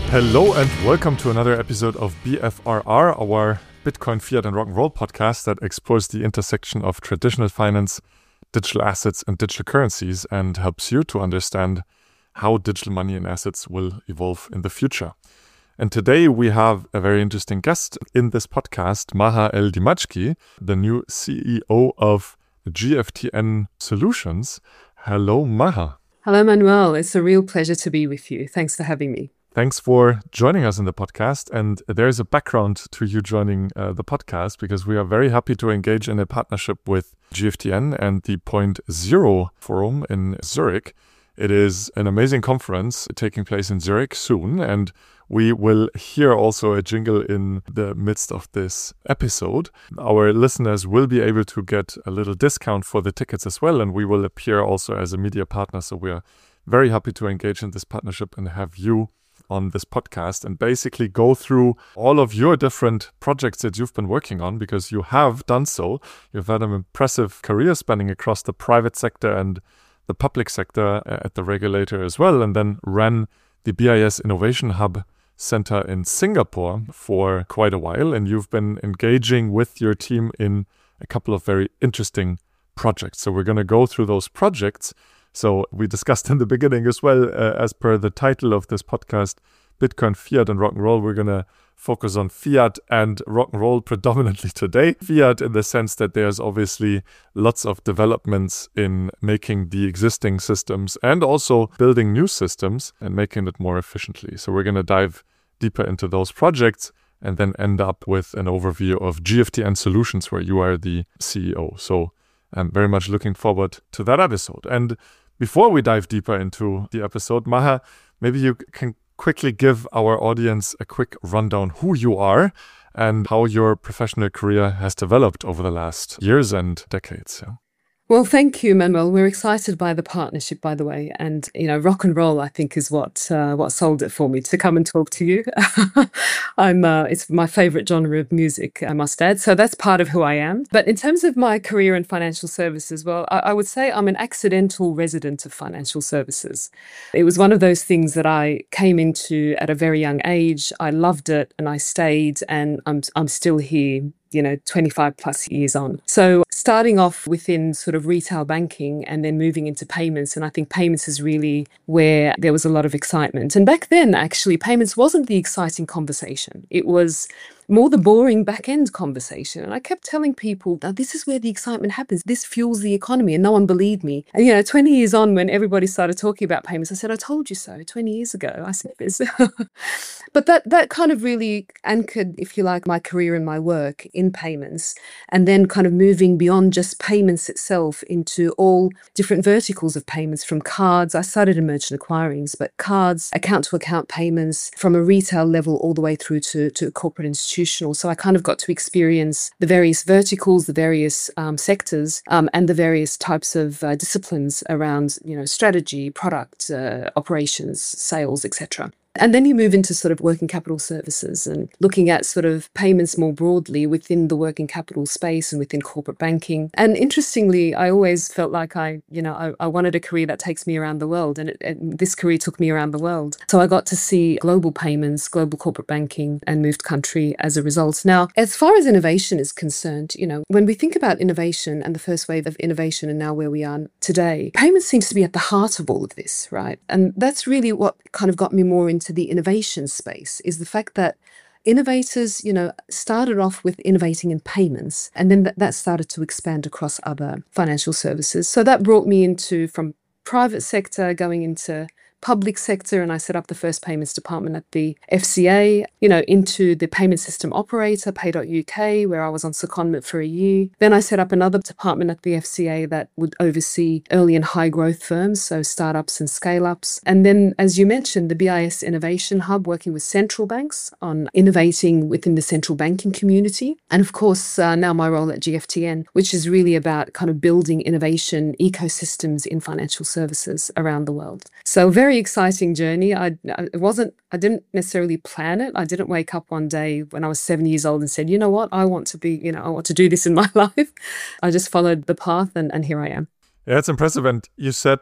Hello and welcome to another episode of BFRR, our Bitcoin, Fiat and Rock and Roll podcast that explores the intersection of traditional finance, digital assets and digital currencies and helps you to understand how digital money and assets will evolve in the future. And today we have a very interesting guest in this podcast, Maha El-Dimachki, the new CEO of GFTN Solutions. Hello, Maha. Hello, Manuel. It's a real pleasure to be with you. Thanks for having me. Thanks for joining us in the podcast. And there's a background to you joining the podcast because we are very happy to engage in a partnership with GFTN and the Point Zero Forum in Zurich. It is an amazing conference taking place in Zurich soon, and we will hear also a jingle in the midst of this episode. Our listeners will be able to get a little discount for the tickets as well, and we will appear also as a media partner. So we are very happy to engage in this partnership and have you on this podcast and basically go through all of your different projects that you've been working on, because you have done so. You've had an impressive career spanning across the private sector and the public sector at the regulator as well, and then ran the BIS Innovation Hub Center in Singapore for quite a while. And you've been engaging with your team in a couple of very interesting projects. So we're going to go through those projects. So we discussed in the beginning as well, as per the title of this podcast, Bitcoin, Fiat and Rock and Roll. We're going to focus on Fiat and Rock and Roll predominantly today. Fiat in the sense that there's obviously lots of developments in making the existing systems and also building new systems and making it more efficiently. So we're going to dive deeper into those projects and then end up with an overview of GFTN Solutions, where you are the CEO. So I'm very much looking forward to that episode. And before we dive deeper into the episode, Maha, maybe you can quickly give our audience a quick rundown who you are and how your professional career has developed over the last years and decades. Yeah. Well, thank you, Manuel. We're excited by the partnership, by the way. And, rock and roll, I think, is what sold it for me to come and talk to you. It's my favorite genre of music, I must add. So that's part of who I am. But in terms of my career in financial services, well, I would say I'm an accidental resident of financial services. It was one of those things that I came into at a very young age. I loved it and I stayed, and I'm still here, 25 plus years on. So starting off within sort of retail banking and then moving into payments. And I think payments is really where there was a lot of excitement. And back then, actually, payments wasn't the exciting conversation. It was more the boring back-end conversation. And I kept telling people, this is where the excitement happens. This fuels the economy. And no one believed me. And, 20 years on, when everybody started talking about payments, I said, I told you so 20 years ago. I said this. But that kind of really anchored, if you like, my career and my work in payments. And then kind of moving beyond just payments itself into all different verticals of payments, from cards. I started in merchant acquirings, but cards, account-to-account payments, from a retail level all the way through to corporate institutions. So I kind of got to experience the various verticals, the various sectors, and the various types of disciplines around, strategy, product, operations, sales, etc. And then you move into sort of working capital services and looking at sort of payments more broadly within the working capital space and within corporate banking. And interestingly, I always felt like I wanted a career that takes me around the world. And this career took me around the world. So I got to see global payments, global corporate banking, and moved country as a result. Now, as far as innovation is concerned, when we think about innovation and the first wave of innovation and now where we are today, payments seems to be at the heart of all of this, right? And that's really what kind of got me more into the innovation space, is the fact that innovators, started off with innovating in payments, and then that started to expand across other financial services. So that brought me from private sector going into public sector, and I set up the first payments department at the FCA, into the payment system operator, Pay.UK, where I was on secondment for a year. Then I set up another department at the FCA that would oversee early and high growth firms, so startups and scale-ups. And then, as you mentioned, the BIS Innovation Hub, working with central banks on innovating within the central banking community. And of course, now my role at GFTN, which is really about kind of building innovation ecosystems in financial services around the world. So very exciting journey. I didn't necessarily plan it. I didn't wake up one day when I was 7 years old and said, you know what, I want to do this in my life. I just followed the path and here I am. Yeah, it's impressive. And you said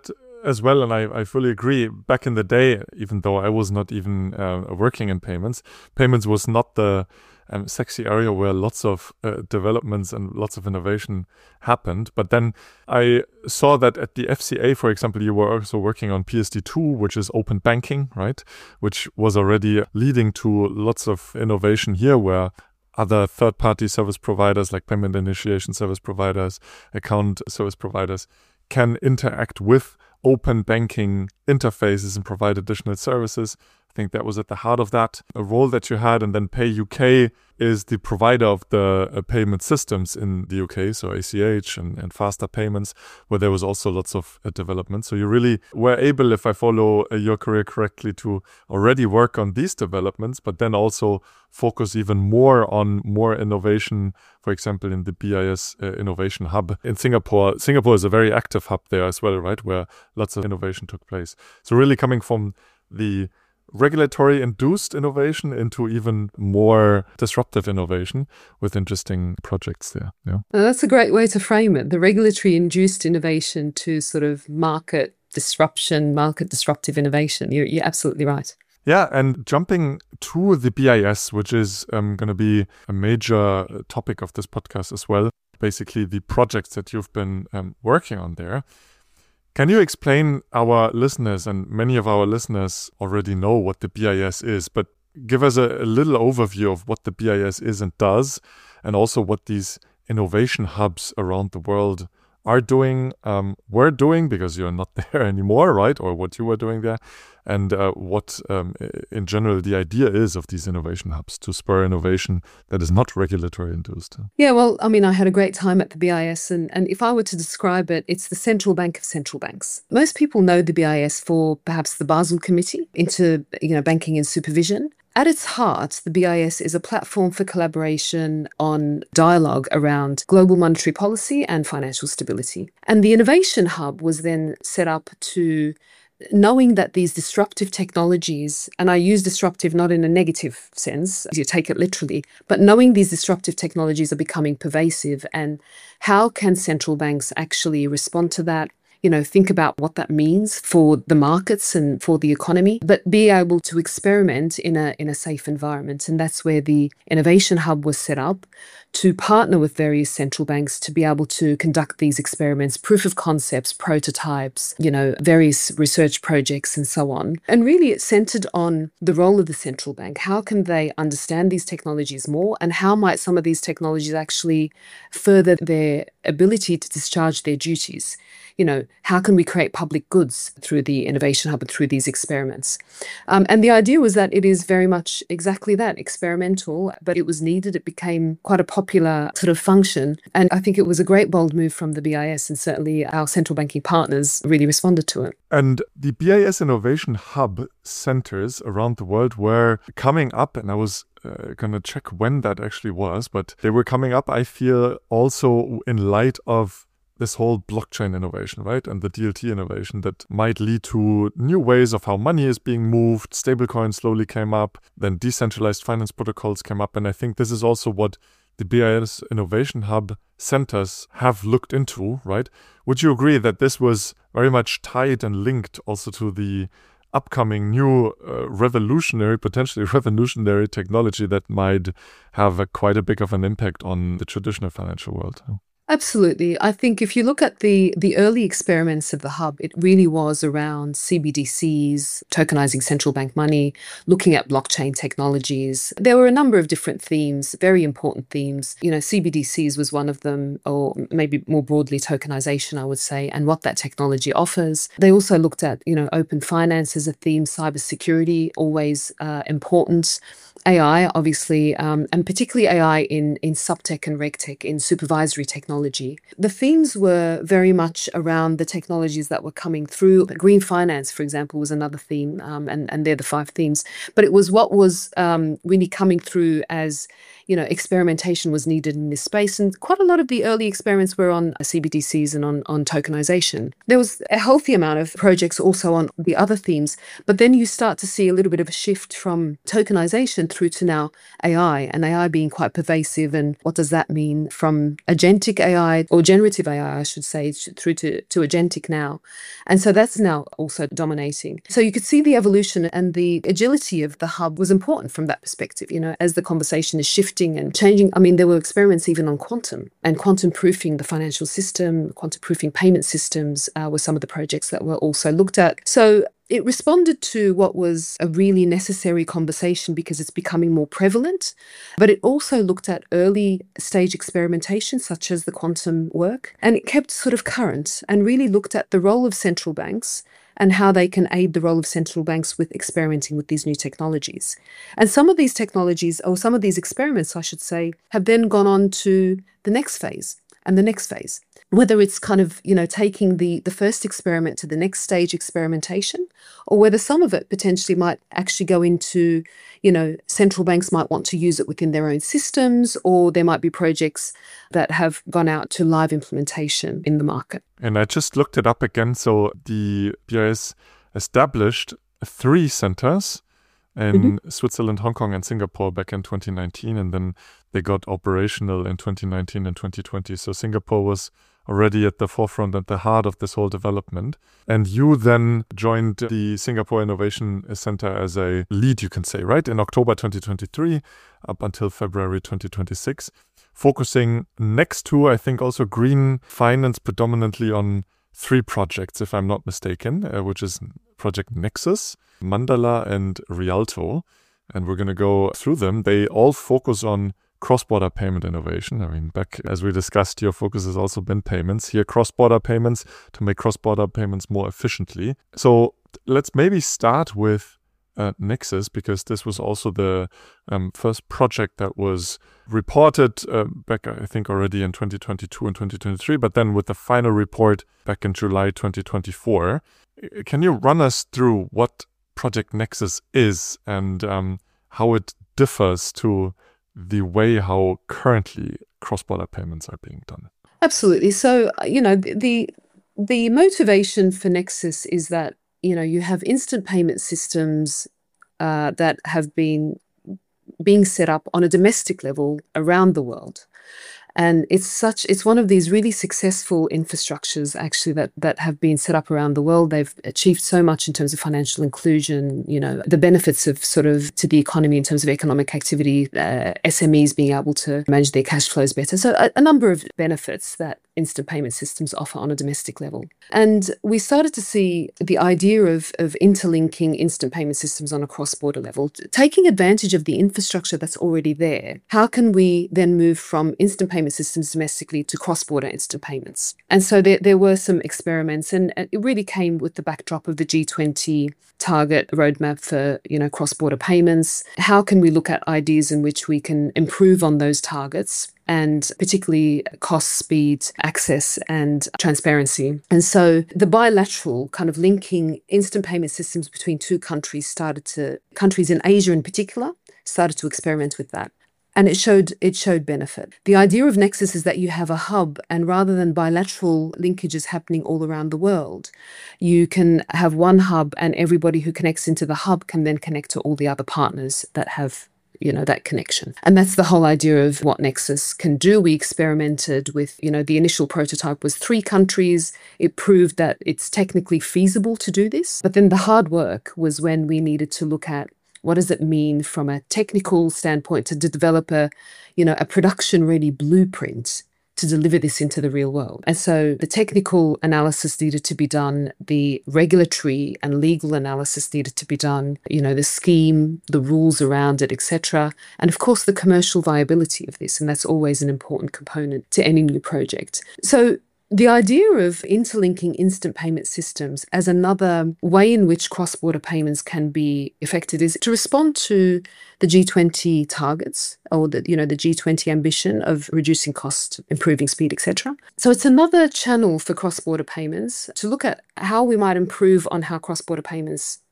as well, and I fully agree. Back in the day, even though I was not even working in payments was not the sexy area where lots of developments and lots of innovation happened. But then I saw that at the FCA, for example, you were also working on PSD2, which is open banking, right? Which was already leading to lots of innovation here where other third-party service providers like payment initiation service providers, account service providers can interact with open banking interfaces and provide additional services. I think that was at the heart of that, a role that you had. And then Pay UK is the provider of the payment systems in the UK, so ACH and faster payments, where there was also lots of development. So you really were able, if I follow your career correctly, to already work on these developments, but then also focus even more on more innovation, for example, in the BIS Innovation Hub in Singapore. Singapore is a very active hub there as well, right, where lots of innovation took place. So really coming from the regulatory induced innovation into even more disruptive innovation with interesting projects there. Yeah. That's a great way to frame it. The regulatory induced innovation to sort of market disruption, market disruptive innovation. You're absolutely right. Yeah, and jumping to the BIS, which is going to be a major topic of this podcast as well, basically the projects that you've been working on there. Can you explain our listeners, and many of our listeners already know what the BIS is, but give us a little overview of what the BIS is and does, and also what these innovation hubs around the world are doing, were doing, because you're not there anymore, right? Or what you were doing there, and what in general the idea is of these innovation hubs to spur innovation that is not regulatory induced. Yeah, well, I mean, I had a great time at the BIS, and if I were to describe it, it's the central bank of central banks. Most people know the BIS for perhaps the Basel Committee into banking and supervision. At its heart, the BIS is a platform for collaboration on dialogue around global monetary policy and financial stability. And the Innovation Hub was then set up to, knowing that these disruptive technologies, and I use disruptive not in a negative sense, you take it literally, but knowing these disruptive technologies are becoming pervasive, and how can central banks actually respond to that? Think about what that means for the markets and for the economy, but be able to experiment in a safe environment. And that's where the Innovation Hub was set up, to partner with various central banks to be able to conduct these experiments, proof of concepts, prototypes, various research projects and so on. And really it's centered on the role of the central bank. How can they understand these technologies more, and how might some of these technologies actually further their ability to discharge their duties? How can we create public goods through the Innovation Hub and through these experiments? And the idea was that it is very much exactly that, experimental, but it was needed. It became quite a popular sort of function. And I think it was a great bold move from the BIS, and certainly our central banking partners really responded to it. And the BIS Innovation Hub centers around the world were coming up, and I was going to check when that actually was, but they were coming up, I feel, also in light of this whole blockchain innovation, right? And the DLT innovation that might lead to new ways of how money is being moved. Stablecoins slowly came up, then decentralized finance protocols came up. And I think this is also what the BIS Innovation Hub centers have looked into, right? Would you agree that this was very much tied and linked also to the upcoming new potentially revolutionary technology that might have quite a big of an impact on the traditional financial world? Absolutely. I think if you look at the early experiments of the hub, it really was around CBDCs, tokenizing central bank money, looking at blockchain technologies. There were a number of different themes, very important themes. CBDCs was one of them, or maybe more broadly tokenization, I would say, and what that technology offers. They also looked at, open finance as a theme, cybersecurity, always important. AI, obviously, and particularly AI in subtech and regtech, in supervisory technology. The themes were very much around the technologies that were coming through. Green finance, for example, was another theme, and they're the 5 themes. But it was what was really coming through as, experimentation was needed in this space. And quite a lot of the early experiments were on CBDCs and on tokenization. There was a healthy amount of projects also on the other themes, but then you start to see a little bit of a shift from tokenization through to now AI, and AI being quite pervasive. And what does that mean from agentic AI, or generative AI, I should say, through to agentic now. And so that's now also dominating. So you could see the evolution, and the agility of the hub was important from that perspective, as the conversation is shifting and changing. I mean, there were experiments even on quantum and quantum proofing the financial system, quantum proofing payment systems were some of the projects that were also looked at. So it responded to what was a really necessary conversation because it's becoming more prevalent, but it also looked at early stage experimentation, such as the quantum work, and it kept sort of current and really looked at the role of central banks and how they can aid the role of central banks with experimenting with these new technologies. And some of these technologies, or some of these experiments, I should say, have then gone on to the next phase and the next phase. Whether it's kind of, taking the first experiment to the next stage experimentation, or whether some of it potentially might actually go into, central banks might want to use it within their own systems, or there might be projects that have gone out to live implementation in the market. And I just looked it up again. So the BIS established 3 centers in Switzerland, Hong Kong, and Singapore back in 2019, and then they got operational in 2019 and 2020. So Singapore was already at the forefront, at the heart of this whole development. And you then joined the Singapore Innovation Center as a lead, you can say, right? In October 2023 up until February 2026, focusing next to, I think, also green finance predominantly on 3 projects, if I'm not mistaken, which is Project Nexus, Mandala, and Rialto. And we're going to go through them. They all focus on cross-border payment innovation. I mean, back as we discussed, your focus has also been payments. Here, cross-border payments to make cross-border payments more efficiently. So let's maybe start with Nexus, because this was also the first project that was reported back, I think, already in 2022 and 2023, but then with the final report back in July 2024. Can you run us through what Project Nexus is and how it differs to the way how currently cross-border payments are being done? Absolutely. So, the motivation for Nexus is that, you have instant payment systems that have been being set up on a domestic level around the world. And it's one of these really successful infrastructures, actually, that have been set up around the world. They've achieved so much in terms of financial inclusion, the benefits of sort of to the economy in terms of economic activity, SMEs being able to manage their cash flows better. So a number of benefits that instant payment systems offer on a domestic level. And we started to see the idea of interlinking instant payment systems on a cross-border level, taking advantage of the infrastructure that's already there. How can we then move from instant payment systems domestically to cross-border instant payments? And so there were some experiments, and it really came with the backdrop of the G20 target roadmap for, cross-border payments. How can we look at ideas in which we can improve on those targets, and particularly cost, speed, access, and transparency? And so the bilateral kind of linking instant payment systems between 2 countries countries in Asia in particular, started to experiment with that. And it showed benefit. The idea of Nexus is that you have a hub, and rather than bilateral linkages happening all around the world, you can have one hub, and everybody who connects into the hub can then connect to all the other partners that have that connection. And that's the whole idea of what Nexus can do. We experimented with, the initial prototype was 3 countries. It proved that it's technically feasible to do this. But then the hard work was when we needed to look at what does it mean from a technical standpoint to develop a production-ready blueprint to deliver this into the real world. And so the technical analysis needed to be done, the regulatory and legal analysis needed to be done, the scheme, the rules around it, etc. And of course, the commercial viability of this. And that's always an important component to any new project. So the idea of interlinking instant payment systems as another way in which cross-border payments can be effected is to respond to the G20 targets, or the G20 ambition of reducing cost, improving speed, etc. So it's another channel for cross-border payments to look at how we might improve on how cross-border payments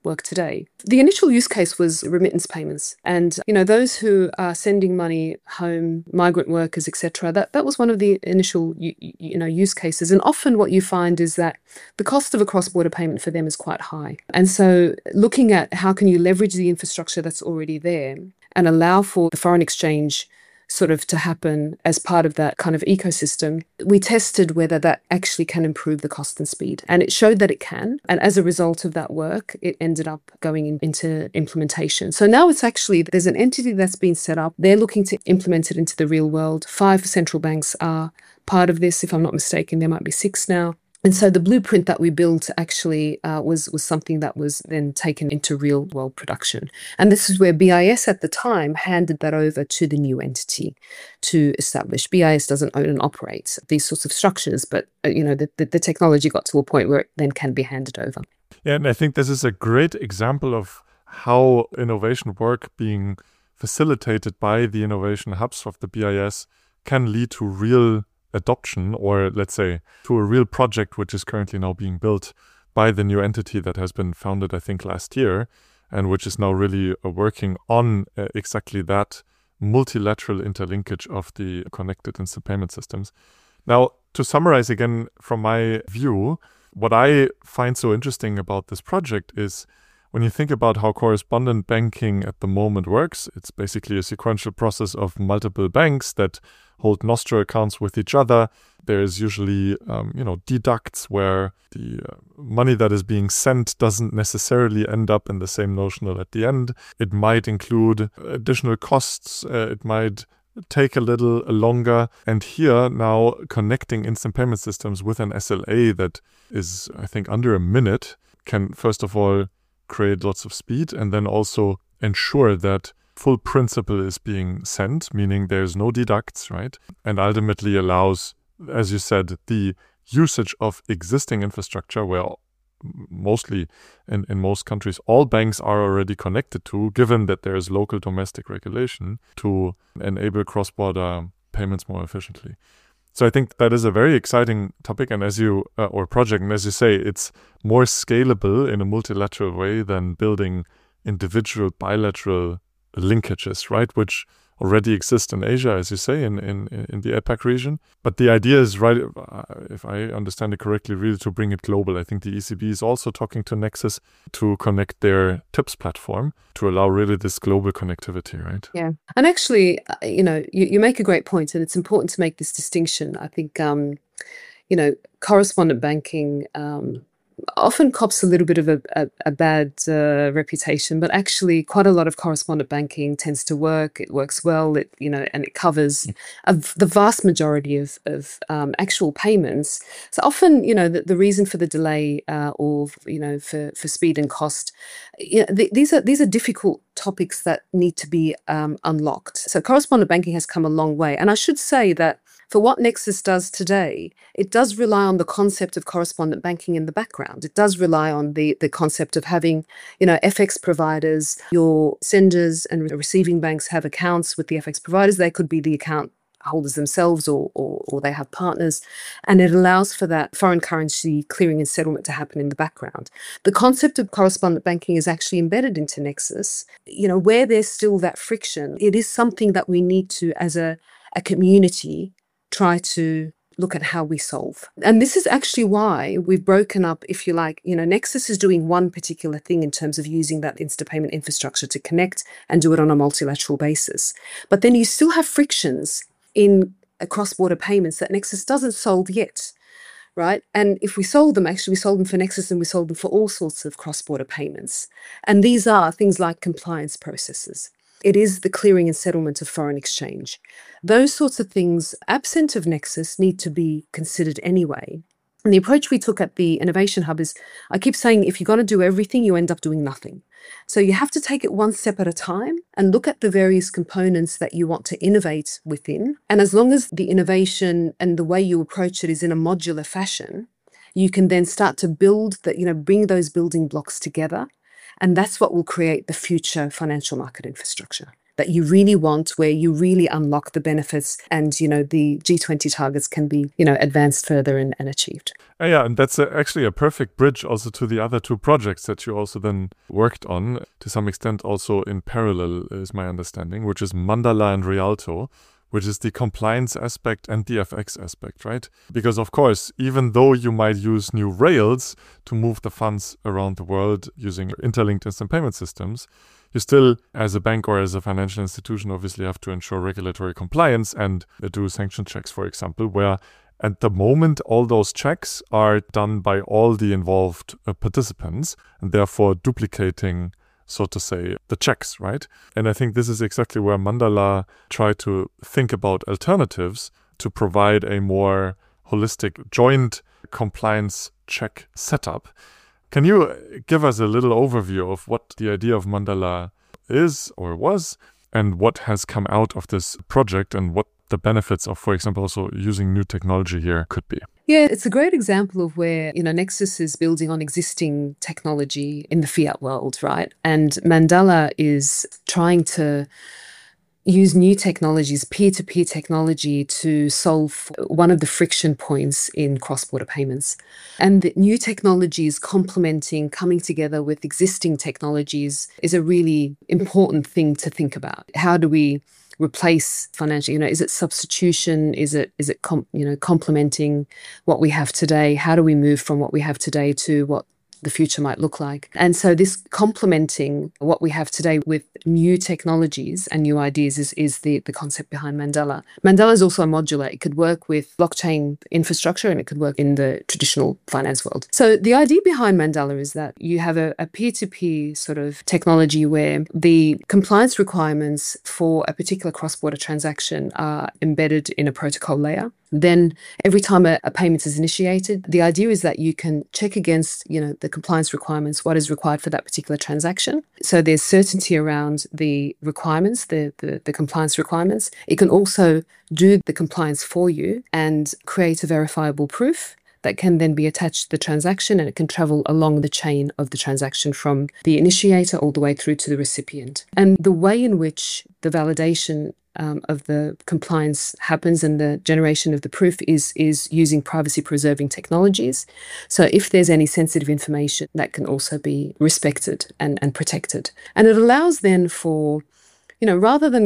work today. The initial use case was remittance payments. And, those who are sending money home, migrant workers, etc., that was one of the initial, use cases. And often what you find is that the cost of a cross-border payment for them is quite high. And so looking at how can you leverage the infrastructure that's already there and allow for the foreign exchange sort of to happen as part of that kind of ecosystem, we tested whether that actually can improve the cost and speed. And it showed that it can. And as a result of that work, it ended up going into implementation. So now there's an entity that's been set up. They're looking to implement it into the real world. 5 central banks are part of this. If I'm not mistaken, there might be 6 now. And so the blueprint that we built actually was something that was then taken into real world production. And this is where BIS at the time handed that over to the new entity to establish. BIS doesn't own and operate these sorts of structures, but the technology got to a point where it then can be handed over. Yeah, and I think this is a great example of how innovation work being facilitated by the innovation hubs of the BIS can lead to real adoption, or let's say to a real project which is currently now being built by the new entity that has been founded, I think, last year, and which is now really working on exactly that multilateral interlinkage of the connected instant payment systems. Now, to summarize again from my view, what I find so interesting about this project is when you think about how correspondent banking at the moment works, it's basically a sequential process of multiple banks that hold Nostro accounts with each other. There's usually, deducts where the money that is being sent doesn't necessarily end up in the same notional at the end. It might include additional costs. It might take a little longer. And here now connecting instant payment systems with an SLA that is, I think, under a minute can, first of all, create lots of speed and then also ensure that full principal is being sent, meaning there's no deducts, right? And ultimately allows, as you said, the usage of existing infrastructure where mostly in most countries all banks are already connected to, given that there is local domestic regulation, to enable cross-border payments more efficiently. So I think that is a very exciting topic, and or project, and as you say, it's more scalable in a multilateral way than building individual bilateral linkages, right? Which already exist in Asia, as you say, in the APAC region. But the idea is, right, if I understand it correctly, really to bring it global. I think the ECB is also talking to Nexus to connect their TIPS platform to allow really this global connectivity, right? Yeah. And actually, you make a great point, and it's important to make this distinction. I think, correspondent banking often cops a little bit of a bad reputation, but actually quite a lot of correspondent banking tends to work. It works well, and it covers the vast majority of actual payments. So often, the reason for the delay or, for speed and cost, these are difficult topics that need to be unlocked. So correspondent banking has come a long way. And I should say that for what Nexus does today, it does rely on the concept of correspondent banking in the background. It does rely on the concept of having, FX providers. Your senders and receiving banks have accounts with the FX providers. They could be the account holders themselves or they have partners. And it allows for that foreign currency clearing and settlement to happen in the background. The concept of correspondent banking is actually embedded into Nexus. Where there's still that friction, it is something that we need to, as a community, try to look at how we solve. And this is actually why we've broken up, if you like, Nexus is doing one particular thing in terms of using that instant payment infrastructure to connect and do it on a multilateral basis. But then you still have frictions in cross-border payments that Nexus doesn't solve yet, right? And if we solve them, actually we solve them for Nexus and we solve them for all sorts of cross-border payments. And these are things like compliance processes. It is the clearing and settlement of foreign exchange. Those sorts of things, absent of Nexus, need to be considered anyway. And the approach we took at the Innovation Hub is, I keep saying, if you're going to do everything, you end up doing nothing. So you have to take it one step at a time and look at the various components that you want to innovate within. And as long as the innovation and the way you approach it is in a modular fashion, you can then start to build that, bring those building blocks together. And that's what will create the future financial market infrastructure. that you really want, where you really unlock the benefits and, the G20 targets can be, advanced further and achieved. Yeah, and that's actually a perfect bridge also to the other two projects that you also then worked on, to some extent also in parallel, is my understanding, which is Mandala and Rialto, which is the compliance aspect and the FX aspect, right? Because of course, even though you might use new rails to move the funds around the world using interlinked instant payment systems, you still, as a bank or as a financial institution, obviously have to ensure regulatory compliance and do sanction checks, for example, where at the moment all those checks are done by all the involved participants and therefore duplicating, so to say, the checks, right? And I think this is exactly where Mandala tried to think about alternatives to provide a more holistic joint compliance check setup. Can you give us a little overview of what the idea of Mandala is or was, and what has come out of this project, and what the benefits of, for example, also using new technology here could be? Yeah, it's a great example of where, Nexus is building on existing technology in the fiat world, right? And Mandala is trying to use new technologies, peer-to-peer technology, to solve one of the friction points in cross-border payments. And the new technologies complementing, coming together with existing technologies is a really important thing to think about. How do we replace financial, is it substitution? Is it complementing what we have today? How do we move from what we have today to what the future might look like? And so this complementing what we have today with new technologies and new ideas is the concept behind Mandala. Mandala is also a modular. It could work with blockchain infrastructure and it could work in the traditional finance world. So the idea behind Mandala is that you have a peer-to-peer sort of technology where the compliance requirements for a particular cross-border transaction are embedded in a protocol layer. Then every time a payment is initiated, the idea is that you can check against, the compliance requirements, what is required for that particular transaction. So there's certainty around the requirements, the compliance requirements. It can also do the compliance for you and create a verifiable proof that can then be attached to the transaction, and it can travel along the chain of the transaction from the initiator all the way through to the recipient. And the way in which the validation of the compliance happens and the generation of the proof is using privacy-preserving technologies. So if there's any sensitive information, that can also be respected and protected. And it allows then for, rather than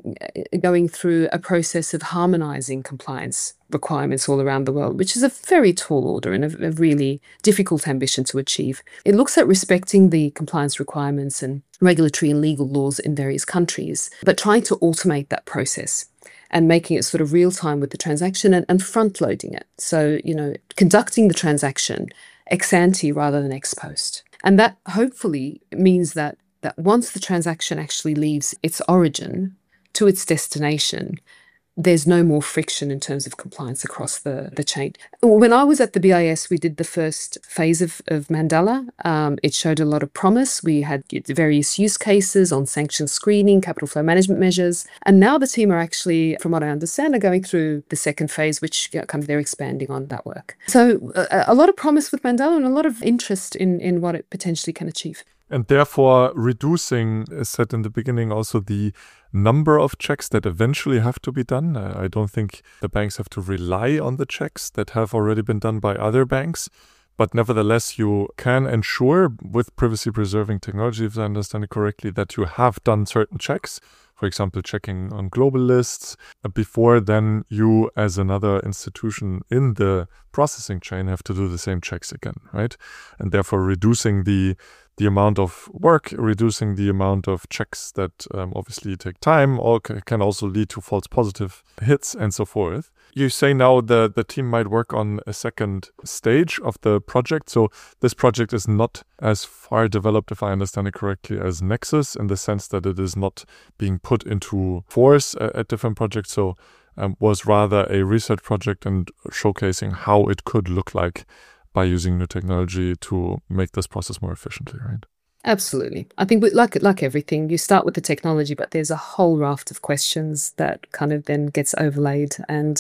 going through a process of harmonizing compliance requirements all around the world, which is a very tall order and a really difficult ambition to achieve, it looks at respecting the compliance requirements and regulatory and legal laws in various countries, but trying to automate that process and making it sort of real time with the transaction and front loading it. So, conducting the transaction ex ante rather than ex post. And that hopefully means that once the transaction actually leaves its origin to its destination, there's no more friction in terms of compliance across the chain. When I was at the BIS, we did the first phase of Mandala. It showed a lot of promise. We had various use cases on sanction screening, capital flow management measures. And now the team are actually, from what I understand, are going through the second phase, which they're expanding on that work. So a lot of promise with Mandala and a lot of interest in what it potentially can achieve. And therefore reducing, as said in the beginning, also the number of checks that eventually have to be done. I don't think the banks have to rely on the checks that have already been done by other banks. But nevertheless, you can ensure with privacy-preserving technology, if I understand it correctly, that you have done certain checks. For example, checking on global lists before then you as another institution in the processing chain have to do the same checks again, right? And therefore reducing the amount of work, reducing the amount of checks that obviously take time or can also lead to false positive hits and so forth. You say now the team might work on a second stage of the project. So this project is not as far developed, if I understand it correctly, as Nexus, in the sense that it is not being put into force at different projects. So was rather a research project and showcasing how it could look like by using new technology to make this process more efficiently, right? Absolutely. I think like everything, you start with the technology, but there's a whole raft of questions that kind of then gets overlaid, and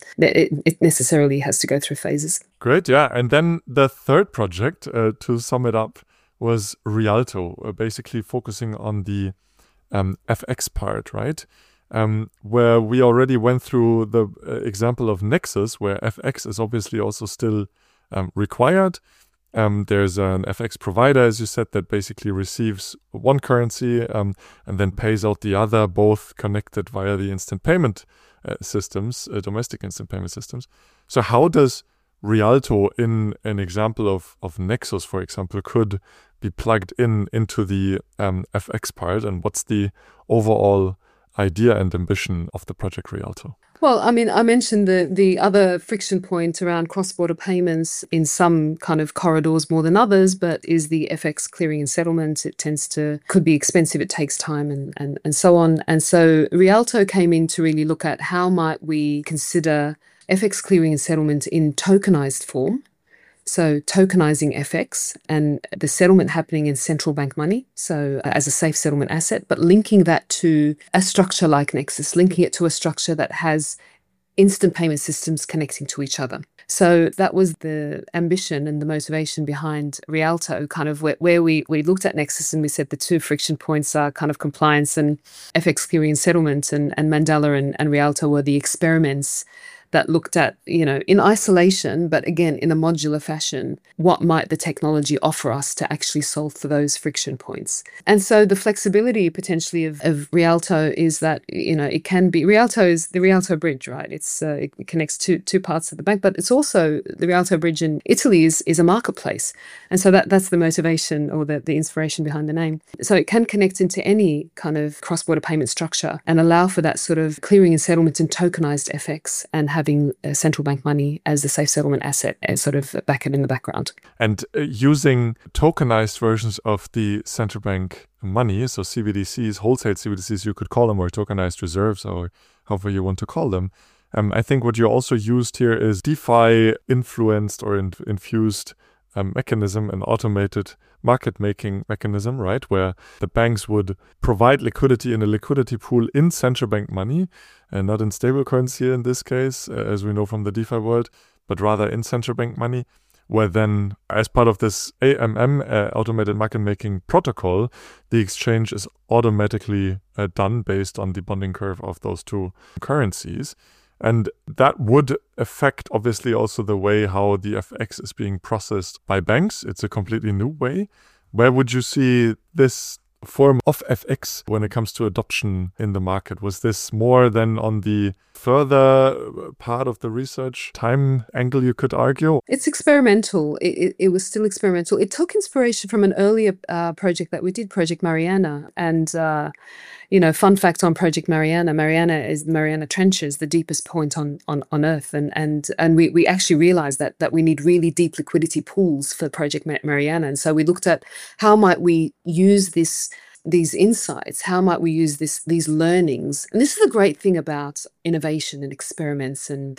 it necessarily has to go through phases. Great, yeah. And then the third project, to sum it up, was Rialto, basically focusing on the FX part, right? Where we already went through the example of Nexus, where FX is obviously also still required. There's an FX provider, as you said, that basically receives one currency and then pays out the other, both connected via the instant payment systems, domestic instant payment systems. So how does Rialto, in an example of Nexus, for example, could be plugged into the FX part, and what's the overall idea and ambition of the project Rialto? Well, I mean, I mentioned the other friction point around cross-border payments in some kind of corridors more than others, but is the FX clearing and settlement. It could be expensive, it takes time and so on. And so Rialto came in to really look at how might we consider FX clearing and settlement in tokenized form. So tokenizing FX and the settlement happening in central bank money, so as a safe settlement asset, but linking that to a structure like Nexus, linking it to a structure that has instant payment systems connecting to each other. So that was the ambition and the motivation behind Rialto, kind of where we looked at Nexus and we said the two friction points are kind of compliance and FX clearing and settlement, and Mandala and Rialto were the experiments that looked at, in isolation, but again, in a modular fashion, what might the technology offer us to actually solve for those friction points. And so the flexibility potentially of Rialto is that, it can be, Rialto is the Rialto Bridge, right? It connects two parts of the bank, but it's also, the Rialto Bridge in Italy is a marketplace. And so that's the motivation or the inspiration behind the name. So it can connect into any kind of cross-border payment structure and allow for that sort of clearing and settlement in tokenized FX and having central bank money as the safe settlement asset as sort of back in the background. And using tokenized versions of the central bank money, so CBDCs, wholesale CBDCs, you could call them, or tokenized reserves, or however you want to call them. I think what you also used here is DeFi influenced or infused mechanism, an automated market-making mechanism, right, where the banks would provide liquidity in a liquidity pool in central bank money, and not in stable currency in this case, as we know from the DeFi world, but rather in central bank money, where then, as part of this AMM, automated market-making protocol, the exchange is automatically done based on the bonding curve of those two currencies. And that would affect, obviously, also the way how the FX is being processed by banks. It's a completely new way. Where would you see this form of FX when it comes to adoption in the market? Was this more than on the further part of the research time angle, you could argue? It's experimental. It was still experimental. It took inspiration from an earlier project that we did, Project Mariana. And, fun fact on Project Mariana, Mariana Trenches, the deepest point on Earth. And we actually realized that we need really deep liquidity pools for Project Mariana. And so we looked at how might we use these insights, how might we use these learnings. And this is the great thing about innovation and experiments and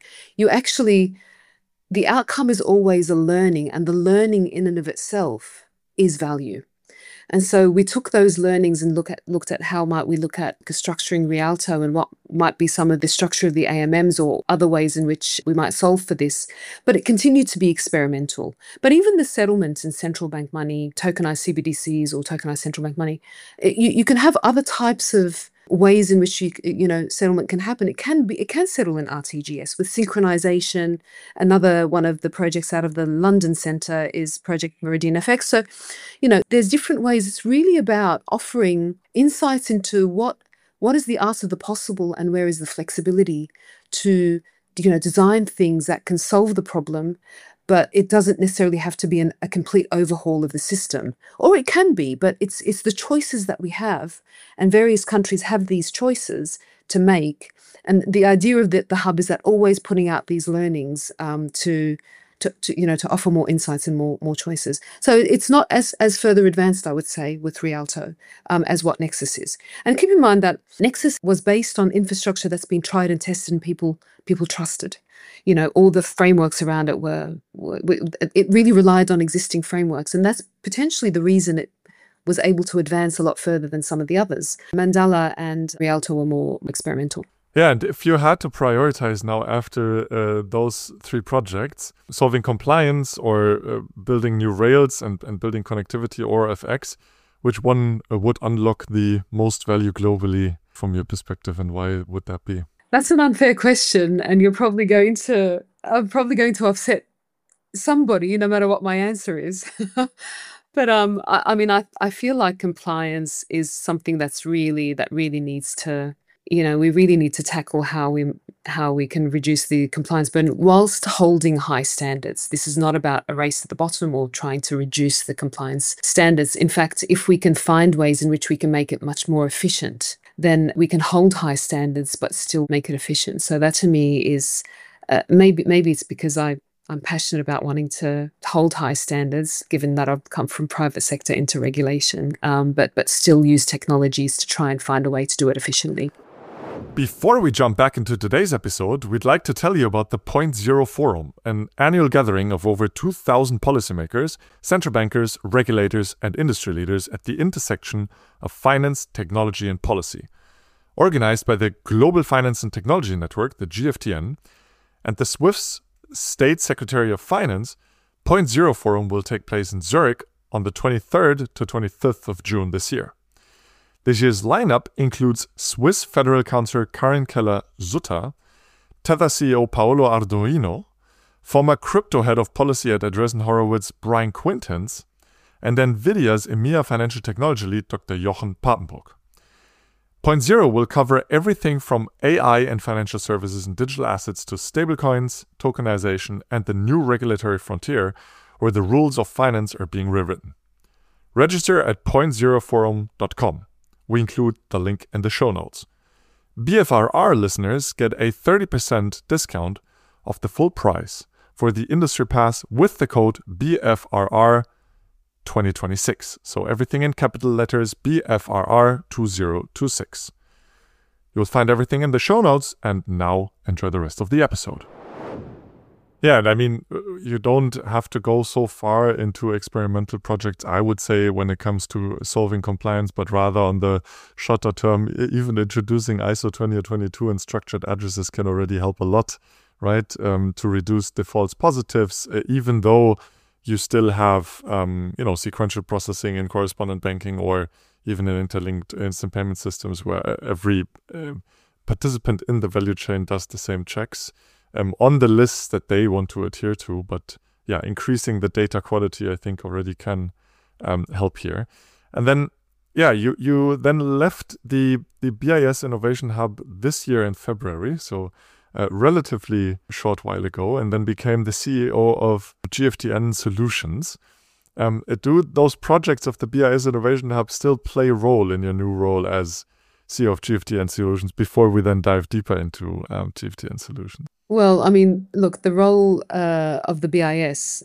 the outcome is always a learning, and the learning in and of itself is value. And so we took those learnings and looked at how might we look at structuring Rialto and what might be some of the structure of the AMMs or other ways in which we might solve for this. But it continued to be experimental. But even the settlement in central bank money, tokenized CBDCs or tokenized central bank money, you can have other types of ways in which settlement can happen. It can settle in RTGS with synchronization. Another one of the projects out of the London Centre is Project Meridian FX. So, there's different ways. It's really about offering insights into what is the art of the possible and where is the flexibility to design things that can solve the problem. But it doesn't necessarily have to be a complete overhaul of the system. Or it can be, but it's the choices that we have. And various countries have these choices to make. And the idea of the hub is that always putting out these learnings to offer more insights and more choices. So it's not as further advanced, I would say, with Rialto as what Nexus is. And keep in mind that Nexus was based on infrastructure that's been tried and tested and people trusted. All the frameworks around it it really relied on existing frameworks. And that's potentially the reason it was able to advance a lot further than some of the others. Mandala and Rialto were more experimental. Yeah, and if you had to prioritize now after those three projects, solving compliance or building new rails and building connectivity or FX, which one would unlock the most value globally from your perspective, and why would that be? That's an unfair question, and I'm probably going to upset somebody, no matter what my answer is. But I mean, I feel like compliance is something that really needs to, we really need to tackle how we can reduce the compliance burden whilst holding high standards. This is not about a race at the bottom or trying to reduce the compliance standards. In fact, if we can find ways in which we can make it much more efficient, then we can hold high standards but still make it efficient. So that to me is maybe it's because I'm passionate about wanting to hold high standards, given that I've come from private sector into regulation, but still use technologies to try and find a way to do it efficiently. Before we jump back into today's episode, we'd like to tell you about the Point Zero Forum, an annual gathering of over 2,000 policymakers, central bankers, regulators, and industry leaders at the intersection of finance, technology, and policy. Organized by the Global Finance and Technology Network, the GFTN, and the Swiss State Secretary of Finance, Point Zero Forum will take place in Zurich on the 23rd to 25th of June this year. This year's lineup includes Swiss Federal Councillor Karin Keller-Sutter, Tether CEO Paolo Ardoino, former crypto head of policy at Andreessen Horowitz Brian Quintenz, and NVIDIA's EMEA financial technology lead Dr. Jochen Papenbroek. Point Zero will cover everything from AI and financial services and digital assets to stablecoins, tokenization, and the new regulatory frontier where the rules of finance are being rewritten. Register at pointzeroforum.com. We include the link in the show notes. BFRR listeners get a 30% discount of the full price for the industry pass with the code BFRR 2026. So everything in capital letters, BFRR 2026. You'll find everything in the show notes, and now enjoy the rest of the episode. Yeah, and I mean, you don't have to go so far into experimental projects, I would say, when it comes to solving compliance, but rather on the shorter term, even introducing ISO 20022 and structured addresses can already help a lot, right? To reduce the false positives, even though you still have, sequential processing in correspondent banking or even in interlinked instant payment systems where every participant in the value chain does the same checks on the lists that they want to adhere to. But yeah, increasing the data quality, I think, already can help here. And then, yeah, you then left the BIS Innovation Hub this year in February, so relatively short while ago, and then became the CEO of GFTN Solutions. Do those projects of the BIS Innovation Hub still play a role in your new role as CEO of GFTN Solutions before we then dive deeper into GFTN Solutions? Well, I mean, look, the role of the BIS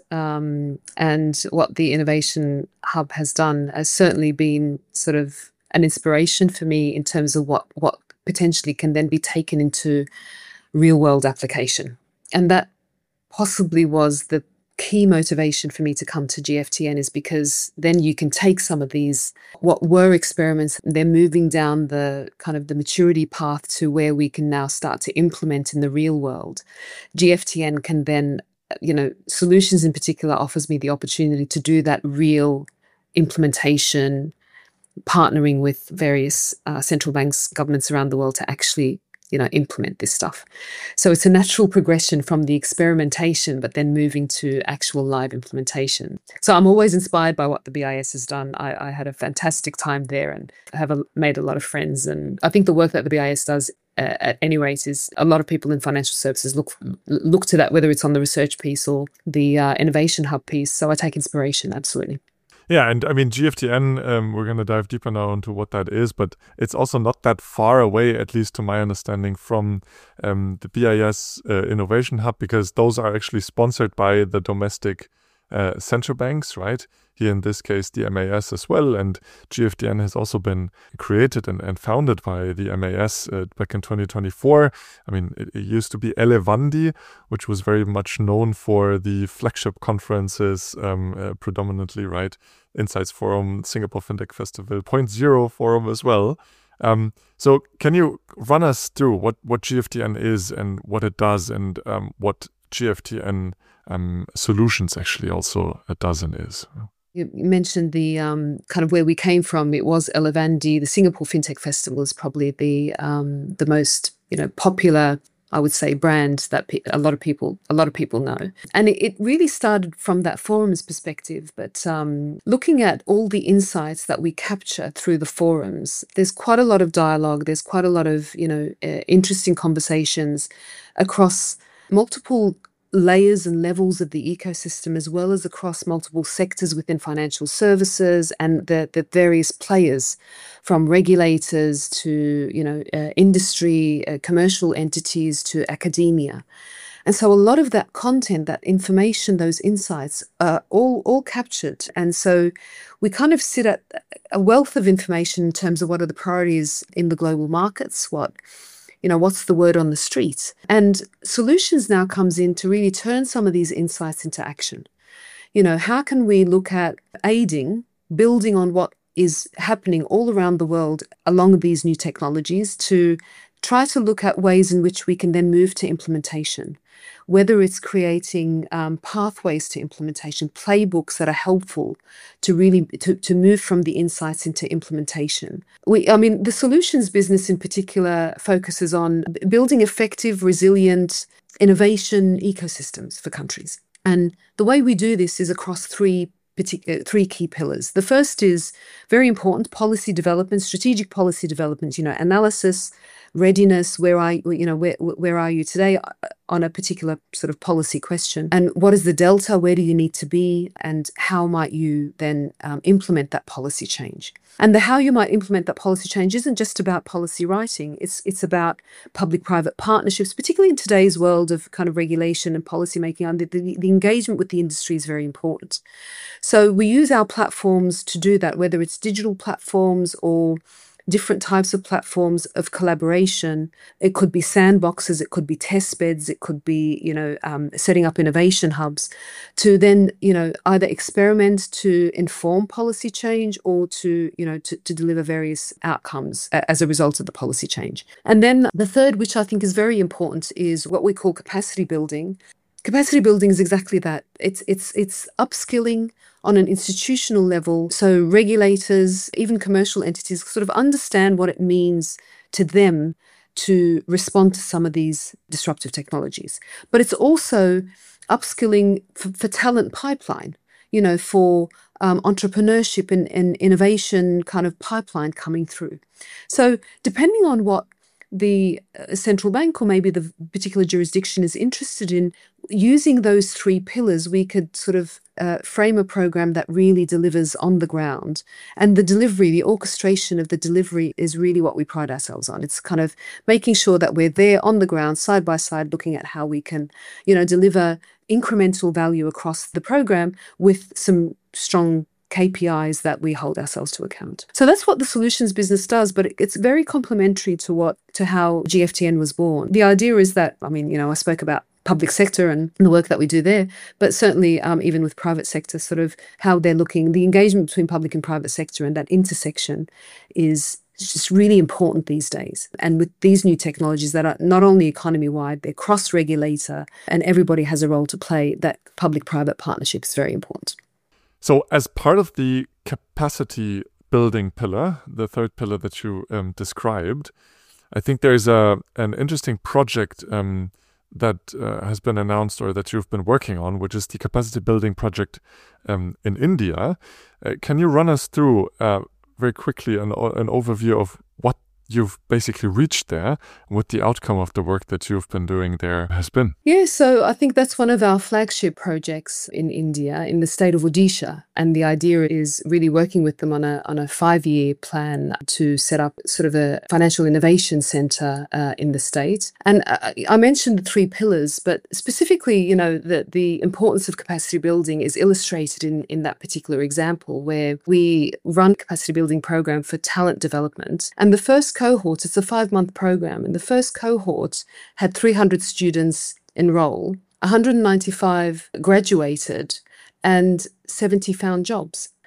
and what the Innovation Hub has done has certainly been sort of an inspiration for me in terms of what potentially can then be taken into real-world application. And that possibly was the key motivation for me to come to GFTN, is because then you can take some of these, what were experiments, they're moving down the kind of the maturity path to where we can now start to implement in the real world. GFTN can then, Solutions in particular offers me the opportunity to do that real implementation, partnering with various central banks, governments around the world to actually implement this stuff. So it's a natural progression from the experimentation, but then moving to actual live implementation. So I'm always inspired by what the BIS has done. I had a fantastic time there and have made a lot of friends. And I think the work that the BIS does at any rate is a lot of people in financial services look to that, whether it's on the research piece or the Innovation Hub piece. So I take inspiration, absolutely. Yeah, and I mean, GFTN, we're going to dive deeper now into what that is, but it's also not that far away, at least to my understanding, from the BIS Innovation Hub, because those are actually sponsored by the domestic central banks, right? Here in this case, the MAS as well. And GFTN has also been created and founded by the MAS back in 2024. I mean, it used to be Elevandi, which was very much known for the flagship conferences, predominantly, right? Insights Forum, Singapore FinTech Festival, Point Zero Forum as well. So can you run us through what GFTN is and what it does, and what GFTN Solutions actually also does and is? You mentioned the kind of where we came from. It was Elevandi. The Singapore FinTech Festival is probably the most popular, I would say, brand that a lot of people know. And it really started from that forum's perspective. But looking at all the insights that we capture through the forums, there's quite a lot of dialogue. There's quite a lot of interesting conversations across multiple layers and levels of the ecosystem, as well as across multiple sectors within financial services and the various players, from regulators to industry, commercial entities to academia. And so a lot of that content, that information, those insights are all captured. And so we kind of sit at a wealth of information in terms of what are the priorities in the global markets, what's the word on the street? And solutions now comes in to really turn some of these insights into action. How can we look at building on what is happening all around the world along these new technologies to try to look at ways in which we can then move to implementation, whether it's creating pathways to implementation, playbooks that are helpful to really to move from the insights into implementation. The solutions business in particular focuses on building effective, resilient innovation ecosystems for countries. And the way we do this is across three key pillars. The first is very important: policy development, strategic policy development, analysis, readiness. Where are you today on a particular sort of policy question? And what is the delta? Where do you need to be? And how might you then implement that policy change? And the how you might implement that policy change isn't just about policy writing. It's about public-private partnerships, particularly in today's world of kind of regulation and policy making. And the engagement with the industry is very important. So we use our platforms to do that, whether it's digital platforms or different types of platforms of collaboration. It could be sandboxes, it could be test beds, it could be, setting up innovation hubs to then, either experiment to inform policy change or to deliver various outcomes as a result of the policy change. And then the third, which I think is very important, is what we call capacity building. Capacity building is exactly that. It's upskilling on an institutional level, so regulators, even commercial entities, sort of understand what it means to them to respond to some of these disruptive technologies. But it's also upskilling for talent pipeline, for entrepreneurship and innovation kind of pipeline coming through. So depending on what the central bank or maybe the particular jurisdiction is interested in, using those three pillars, we could sort of frame a program that really delivers on the ground. And the delivery, the orchestration of the delivery is really what we pride ourselves on. It's kind of making sure that we're there on the ground, side by side, looking at how we can, deliver incremental value across the program with some strong KPIs that we hold ourselves to account. So that's what the solutions business does, but it's very complementary to how GFTN was born. The idea is that, I spoke about public sector and the work that we do there, but certainly even with private sector, sort of how they're looking, the engagement between public and private sector and that intersection is just really important these days. And with these new technologies that are not only economy-wide, they're cross-regulator and everybody has a role to play, that public-private partnership is very important. So as part of the capacity building pillar, the third pillar that you described, I think there's an interesting project that has been announced or that you've been working on, which is the capacity building project in India. Can you run us through very quickly an overview of what you've basically reached there, what the outcome of the work that you've been doing there has been? Yeah, so I think that's one of our flagship projects in India, in the state of Odisha. And the idea is really working with them on a 5-year plan to set up sort of a financial innovation center in the state. And I mentioned the three pillars, but specifically, the importance of capacity building is illustrated in that particular example where we run capacity building program for talent development. And the first cohort, it's a 5-month program, and the first cohort had 300 students enroll, 195 graduated, and 70 found jobs.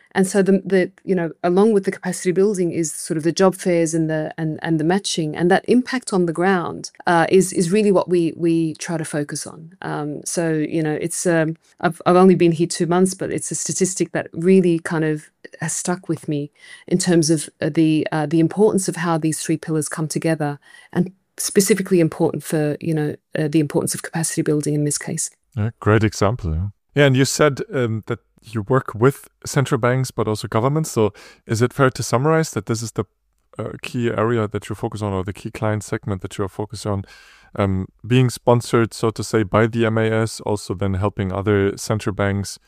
And so the along with the capacity building is sort of the job fairs and the matching, and that impact on the ground is really what we try to focus on. So it's I've only been here 2 months, but it's a statistic that really kind of has stuck with me in terms of the importance of how these three pillars come together, and specifically important for the importance of capacity building in this case. Yeah, great example. Yeah, and you said that you work with central banks, but also governments. So is it fair to summarize that this is the key area that you focus on, or the key client segment that you are focused on, being sponsored, so to say, by the MAS, also then helping other central banks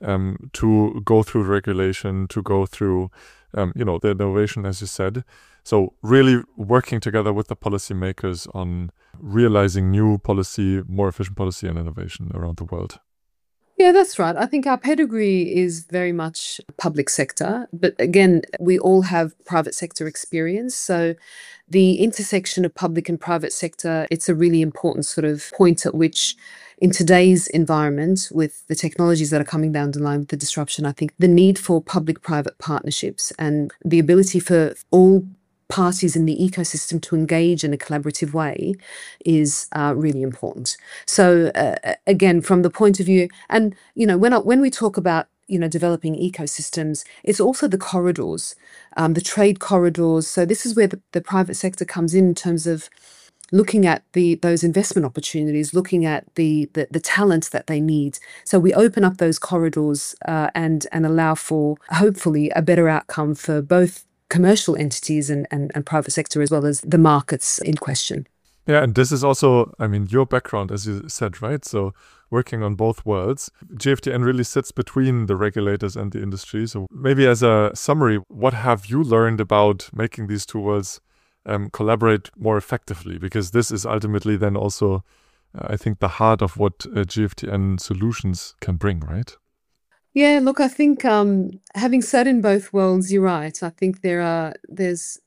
to go through regulation, to go through, the innovation, as you said. So really working together with the policymakers on realizing new policy, more efficient policy and innovation around the world. Yeah, that's right. I think our pedigree is very much public sector, but again, we all have private sector experience. So the intersection of public and private sector, it's a really important sort of point at which, in today's environment, with the technologies that are coming down the line with the disruption, I think the need for public-private partnerships and the ability for all parties in the ecosystem to engage in a collaborative way is really important. So again, from the point of view, and when we talk about developing ecosystems, it's also the corridors, the trade corridors. So this is where the private sector comes in terms of looking at those investment opportunities, looking at the talent that they need. So we open up those corridors and allow for hopefully a better outcome for both commercial entities and private sector, as well as the markets in question. Yeah, and this is also, your background, as you said, right? So working on both worlds, GFTN really sits between the regulators and the industry. So maybe as a summary, what have you learned about making these two worlds collaborate more effectively? Because this is ultimately then also, I think, the heart of what GFTN solutions can bring, right? Yeah, look, I think having sat in both worlds, you're right. I think there's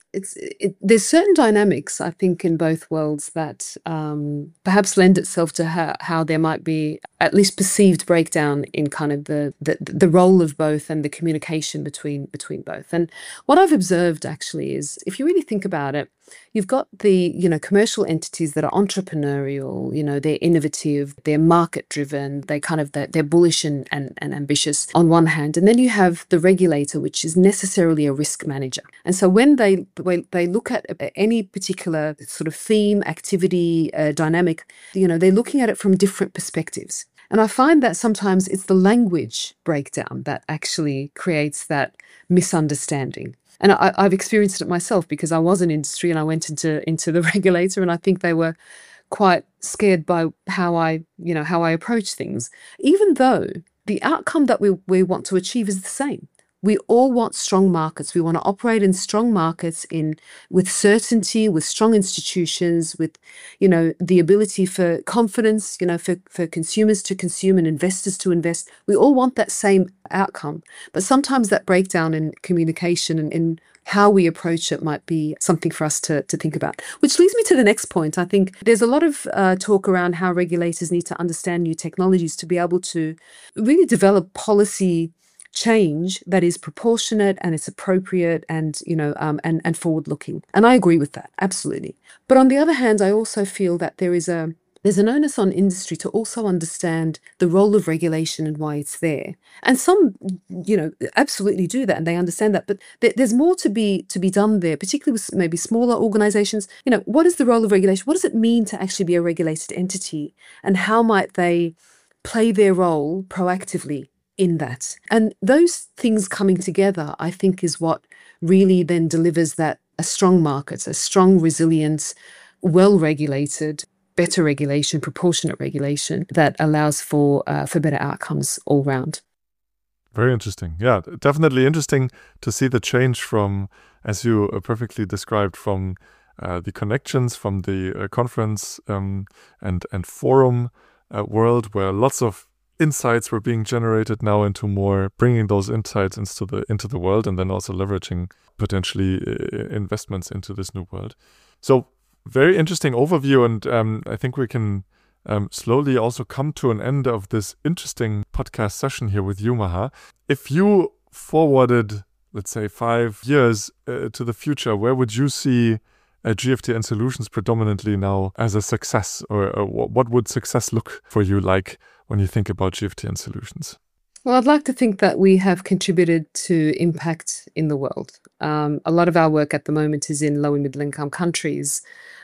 certain dynamics, I think, in both worlds that perhaps lend itself to how there might be at least perceived breakdown in kind of the role of both and the communication between both. And what I've observed actually is, if you really think about it, you've got the commercial entities that are entrepreneurial, they're innovative, they're market driven, they're bullish and ambitious on one hand, and then you have the regulator, which is necessarily a risk manager. And so when they look at any particular sort of theme, activity, dynamic, they're looking at it from different perspectives. And I find that sometimes it's the language breakdown that actually creates that misunderstanding. And I've experienced it myself, because I was in industry and I went into the regulator, and I think they were quite scared by how I approach things, even though the outcome that we want to achieve is the same. We all want strong markets. We want to operate in strong markets with certainty, with strong institutions, with, the ability for confidence, for consumers to consume and investors to invest. We all want that same outcome. But sometimes that breakdown in communication and in how we approach it might be something for us to think about. Which leads me to the next point. I think there's a lot of talk around how regulators need to understand new technologies to be able to really develop policy change that is proportionate and it's appropriate and and forward-looking. And I agree with that, absolutely. But on the other hand, I also feel that there's an onus on industry to also understand the role of regulation and why it's there. And some, absolutely do that and they understand that. But there's more to be done there, particularly with maybe smaller organizations. What is the role of regulation? What does it mean to actually be a regulated entity? And how might they play their role proactively in that? And those things coming together, I think, is what really then delivers that a strong market, a strong, resilient, well-regulated, better regulation, proportionate regulation that allows for better outcomes all round. Very interesting. Yeah, definitely interesting to see the change from, as you perfectly described, from the connections from the conference and forum world, where lots of insights were being generated now into more bringing those insights into the world, and then also leveraging potentially investments into this new world. So very interesting overview, and I think we can slowly also come to an end of this interesting podcast session here with you, Maha. If you forwarded, let's say, 5 years to the future, where would you see GFTN Solutions predominantly now as a success, or what would success look for you like when you think about GFTN Solutions? Well, I'd like to think that we have contributed to impact in the world. A lot of our work at the moment is in low and middle income countries.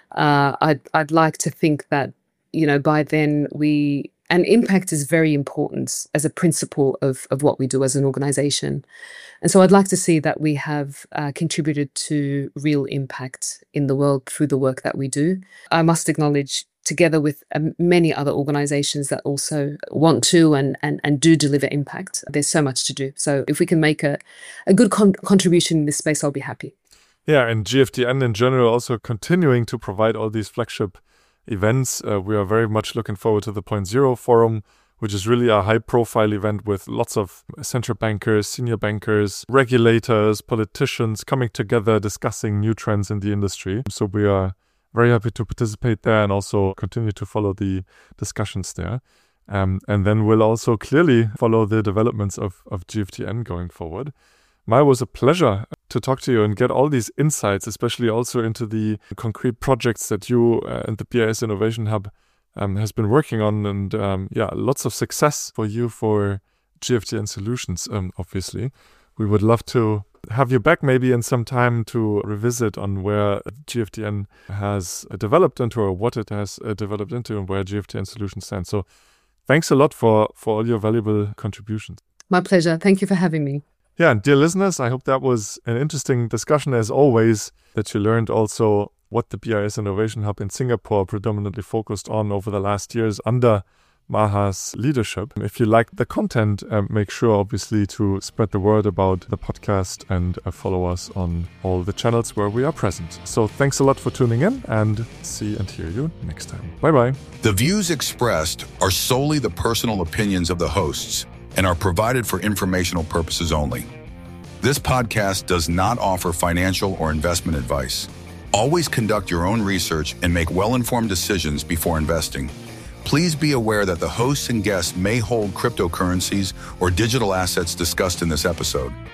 I'd like to think that, by then and impact is very important as a principle of what we do as an organization. And so I'd like to see that we have contributed to real impact in the world through the work that we do. I must acknowledge, together with many other organizations that also want to and do deliver impact, there's so much to do. So if we can make a good contribution in this space, I'll be happy. Yeah, and GFTN in general also continuing to provide all these flagship events. We are very much looking forward to the Point Zero Forum, which is really a high-profile event with lots of central bankers, senior bankers, regulators, politicians coming together, discussing new trends in the industry. So we are very happy to participate there and also continue to follow the discussions there. And then we'll also clearly follow the developments of GFTN going forward. Maya, was a pleasure to talk to you and get all these insights, especially also into the concrete projects that you and the BIS Innovation Hub has been working on. And lots of success for you for GFTN Solutions, obviously. We would love to have you back maybe in some time to revisit on where GFTN has developed into, or what it has developed into, and where GFTN Solutions stands. So thanks a lot for all your valuable contributions. My pleasure. Thank you for having me. Yeah, and dear listeners, I hope that was an interesting discussion as always, that you learned also what the BIS Innovation Hub in Singapore predominantly focused on over the last years under Maha's leadership. If you liked the content, make sure obviously to spread the word about the podcast and follow us on all the channels where we are present. So thanks a lot for tuning in, and see and hear you next time. Bye-bye. The views expressed are solely the personal opinions of the hosts and are provided for informational purposes only. This podcast does not offer financial or investment advice. Always conduct your own research and make well-informed decisions before investing. Please be aware that the hosts and guests may hold cryptocurrencies or digital assets discussed in this episode.